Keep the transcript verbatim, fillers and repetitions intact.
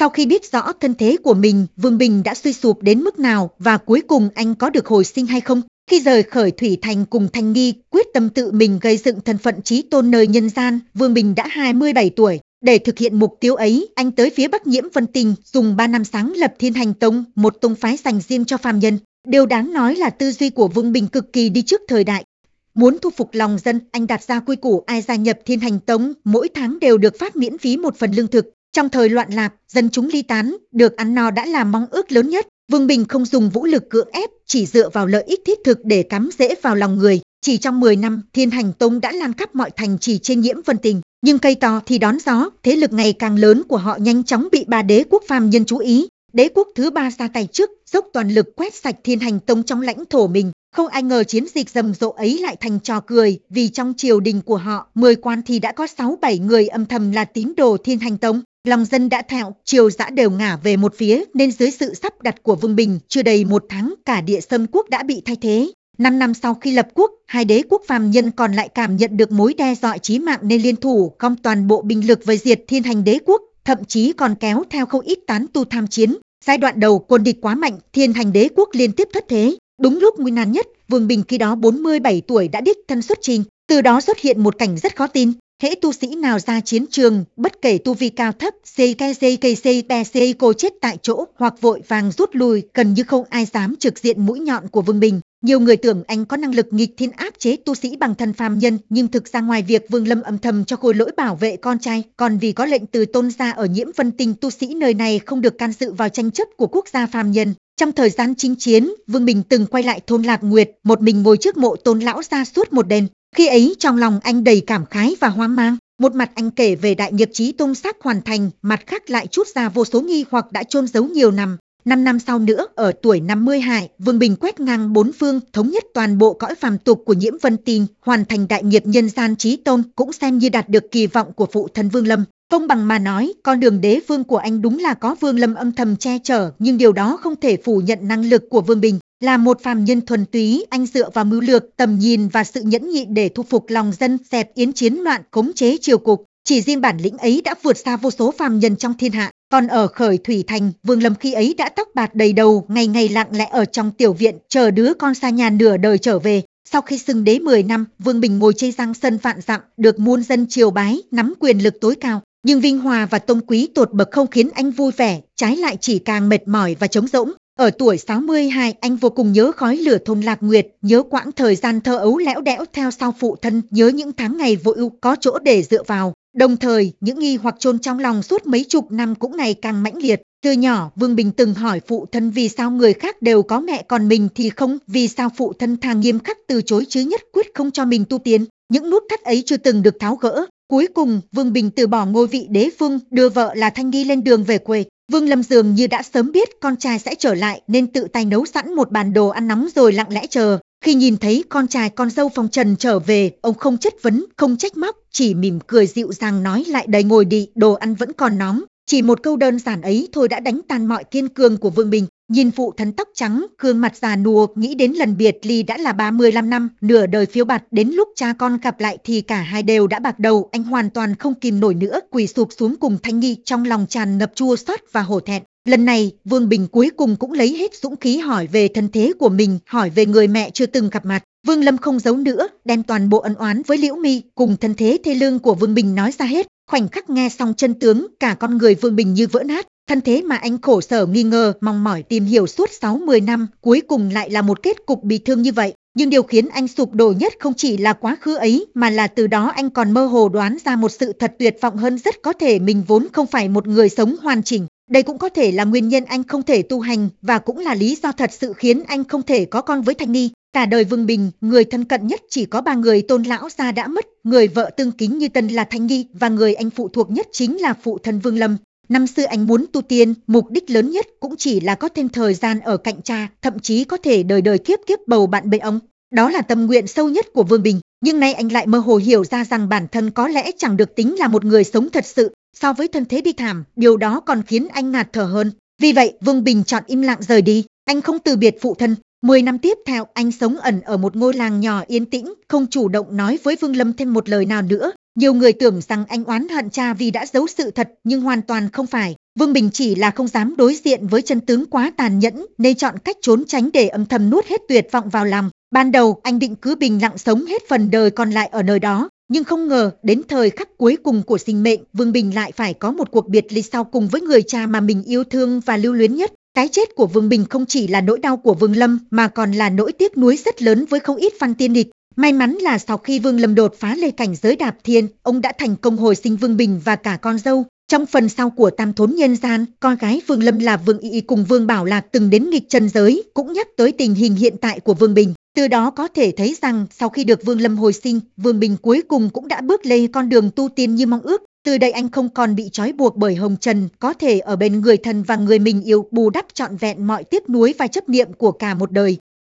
Sau khi biết rõ thân thế của mình, Vương Bình đã suy sụp đến mức nào và cuối cùng anh có được hồi sinh hay không? Khi rời khỏi Thủy Thành cùng Thanh Nghi, quyết tâm tự mình gây dựng thân phận chí tôn nơi nhân gian, Vương Bình đã hai mươi bảy tuổi. Để thực hiện mục tiêu ấy, anh tới phía Bắc Nhiễm Vân Tình, dùng ba năm sáng lập Thiên Hành Tông, một tông phái dành riêng cho phàm nhân. Điều đáng nói là tư duy của Vương Bình cực kỳ đi trước thời đại. Muốn thu phục lòng dân, anh đặt ra quy củ ai gia nhập Thiên Hành Tông, mỗi tháng đều được phát miễn phí một phần lương thực. Trong thời loạn lạc, dân chúng ly tán, được ăn no đã là mong ước lớn nhất. Vương Bình không dùng vũ lực cưỡng ép, chỉ dựa vào lợi ích thiết thực để cắm rễ vào lòng người. Chỉ trong mười năm, Thiên Hành Tông đã lan khắp mọi thành trì trên Nhiễm Vân Tình. Nhưng cây to thì đón gió, thế lực ngày càng lớn của họ nhanh chóng bị ba đế quốc phàm nhân chú ý. Đế quốc thứ ba ra tay trước, dốc toàn lực quét sạch Thiên Hành Tông trong lãnh thổ mình. Không ai ngờ chiến dịch rầm rộ ấy lại thành trò cười, vì trong triều đình của họ, mười quan thì đã có sáu bảy người âm thầm là tín đồ Thiên Hành Tông. Lòng dân đã thẹo, triều dã đều ngả về một phía, nên dưới sự sắp đặt của Vương Bình, chưa đầy một tháng, cả Địa Sơn quốc đã bị thay thế. Năm năm sau khi lập quốc, hai đế quốc phàm nhân còn lại cảm nhận được mối đe dọa chí mạng nên liên thủ gom toàn bộ binh lực vây diệt Thiên Hành đế quốc, thậm chí còn kéo theo không ít tán tu tham chiến. Giai đoạn đầu quân địch quá mạnh, Thiên Hành đế quốc liên tiếp thất thế. Đúng lúc nguy nan nhất, Vương Bình khi đó bốn mươi bảy tuổi đã đích thân xuất trình, từ đó xuất hiện một cảnh rất khó tin. Hễ tu sĩ nào ra chiến trường, bất kể tu vi cao thấp, xê ca xê ca xê pê xê cô chết tại chỗ hoặc vội vàng rút lui, gần như không ai dám trực diện mũi nhọn của Vương Bình. Nhiều người tưởng anh có năng lực nghịch thiên áp chế tu sĩ bằng thân phàm nhân, nhưng thực ra ngoài việc Vương Lâm âm thầm cho Khôi Lỗi bảo vệ con trai, còn vì có lệnh từ tôn gia ở Nhiễm Vân Tình, tu sĩ nơi này không được can dự vào tranh chấp của quốc gia phàm nhân. Trong thời gian chinh chiến, Vương Bình từng quay lại thôn Lạc Nguyệt, một mình ngồi trước mộ Tôn lão gia suốt một đêm. Khi ấy trong lòng anh đầy cảm khái và hoang mang, một mặt anh kể về đại nghiệp chí tôn sắp hoàn thành, mặt khác lại trút ra vô số nghi hoặc đã chôn giấu nhiều năm. Năm năm sau nữa, ở tuổi năm mươi hai, Vương Bình quét ngang bốn phương, thống nhất toàn bộ cõi phàm tục của Nhiễm Vân Tình, hoàn thành đại nghiệp nhân gian chí tôn, cũng xem như đạt được kỳ vọng của phụ thân Vương Lâm. Công bằng mà nói, con đường đế vương của anh đúng là có Vương Lâm âm thầm che chở, nhưng điều đó không thể phủ nhận năng lực của Vương Bình. Là một phàm nhân thuần túy, anh dựa vào mưu lược, tầm nhìn và sự nhẫn nhịn để thu phục lòng dân, dẹp yến chiến loạn, khống chế triều cục. Chỉ riêng bản lĩnh ấy đã vượt xa vô số phàm nhân trong thiên hạ. Còn ở Khởi Thủy Thành, Vương Lâm khi ấy đã tóc bạc đầy đầu, ngày ngày lặng lẽ ở trong tiểu viện, chờ đứa con xa nhà nửa đời trở về. Sau khi xưng đế mười năm, Vương Bình ngồi trên giang sân vạn dặm, được muôn dân triều bái, nắm quyền lực tối cao. Nhưng vinh hòa và tông quý tột bậc không khiến anh vui vẻ, trái lại chỉ càng mệt mỏi và trống rỗng. Ở tuổi sáu mươi hai, anh vô cùng nhớ khói lửa thôn Lạc Nguyệt, nhớ quãng thời gian thơ ấu lẽo đẽo theo sau phụ thân, nhớ những tháng ngày vội ưu có chỗ để dựa vào. Đồng thời, những nghi hoặc chôn trong lòng suốt mấy chục năm cũng ngày càng mãnh liệt. Từ nhỏ, Vương Bình từng hỏi phụ thân vì sao người khác đều có mẹ còn mình thì không, vì sao phụ thân thà nghiêm khắc từ chối chứ nhất quyết không cho mình tu tiến. Những nút thắt ấy chưa từng được tháo gỡ. Cuối cùng, Vương Bình từ bỏ ngôi vị đế vương, đưa vợ là Thanh Nghi lên đường về quê. Vương Lâm dường như đã sớm biết con trai sẽ trở lại nên tự tay nấu sẵn một bàn đồ ăn nóng rồi lặng lẽ chờ. Khi nhìn thấy con trai con dâu Phong Trần trở về, ông không chất vấn, không trách móc, chỉ mỉm cười dịu dàng nói lại đây ngồi đi, đồ ăn vẫn còn nóng. Chỉ một câu đơn giản ấy thôi đã đánh tan mọi kiên cường của Vương Bình. Nhìn phụ thân tóc trắng, gương mặt già nua, nghĩ đến lần biệt ly đã là ba mươi lăm năm, nửa đời phiêu bạt, đến lúc cha con gặp lại thì cả hai đều đã bạc đầu, anh hoàn toàn không kìm nổi nữa, quỳ sụp xuống cùng Thanh Nghi, trong lòng tràn ngập chua xót và hổ thẹn. Lần này, Vương Bình cuối cùng cũng lấy hết dũng khí hỏi về thân thế của mình, hỏi về người mẹ chưa từng gặp mặt. Vương Lâm không giấu nữa, đem toàn bộ ân oán với Liễu Mi cùng thân thế thê lương của Vương Bình nói ra hết. Khoảnh khắc nghe xong chân tướng, cả con người Vương Bình như vỡ nát. Thân thế mà anh khổ sở nghi ngờ, mong mỏi tìm hiểu suốt sáu mươi năm, cuối cùng lại là một kết cục bi thương như vậy. Nhưng điều khiến anh sụp đổ nhất không chỉ là quá khứ ấy, mà là từ đó anh còn mơ hồ đoán ra một sự thật tuyệt vọng hơn, rất có thể mình vốn không phải một người sống hoàn chỉnh. Đây cũng có thể là nguyên nhân anh không thể tu hành, và cũng là lý do thật sự khiến anh không thể có con với Thanh Nghi. Cả đời Vương Bình, người thân cận nhất chỉ có ba người, Tôn lão gia đã mất, người vợ tương kính như tân là Thanh Nghi, và người anh phụ thuộc nhất chính là phụ thân Vương Lâm. Năm xưa anh muốn tu tiên, mục đích lớn nhất cũng chỉ là có thêm thời gian ở cạnh cha, thậm chí có thể đời đời kiếp kiếp bầu bạn bên ông. Đó là tâm nguyện sâu nhất của Vương Bình, nhưng nay anh lại mơ hồ hiểu ra rằng bản thân có lẽ chẳng được tính là một người sống thật sự. So với thân thế bi thảm, điều đó còn khiến anh ngạt thở hơn. Vì vậy, Vương Bình chọn im lặng rời đi. Anh không từ biệt phụ thân. Mười năm tiếp theo, anh sống ẩn ở một ngôi làng nhỏ yên tĩnh, không chủ động nói với Vương Lâm thêm một lời nào nữa. Nhiều người tưởng rằng anh oán hận cha vì đã giấu sự thật, nhưng hoàn toàn không phải. Vương Bình chỉ là không dám đối diện với chân tướng quá tàn nhẫn, nên chọn cách trốn tránh để âm thầm nuốt hết tuyệt vọng vào lòng. Ban đầu, anh định cứ bình lặng sống hết phần đời còn lại ở nơi đó, nhưng không ngờ đến thời khắc cuối cùng của sinh mệnh, Vương Bình lại phải có một cuộc biệt ly sau cùng với người cha mà mình yêu thương và lưu luyến nhất. Cái chết của Vương Bình không chỉ là nỗi đau của Vương Lâm mà còn là nỗi tiếc nuối rất lớn với không ít fan tiên địch. May mắn là sau khi Vương Lâm đột phá lên cảnh giới đạp thiên, ông đã thành công hồi sinh Vương Bình và cả con dâu. Trong phần sau của Tam Thốn Nhân Gian, con gái Vương Lâm là Vương Y cùng Vương Bảo Lạc từng đến nghịch trần giới, cũng nhắc tới tình hình hiện tại của Vương Bình. Từ đó có thể thấy rằng sau khi được Vương Lâm hồi sinh, Vương Bình cuối cùng cũng đã bước lên con đường tu tiên như mong ước. Từ đây anh không còn bị trói buộc bởi hồng trần, có thể ở bên người thân và người mình yêu, bù đắp trọn vẹn mọi tiếc nuối và chấp niệm của cả một đời.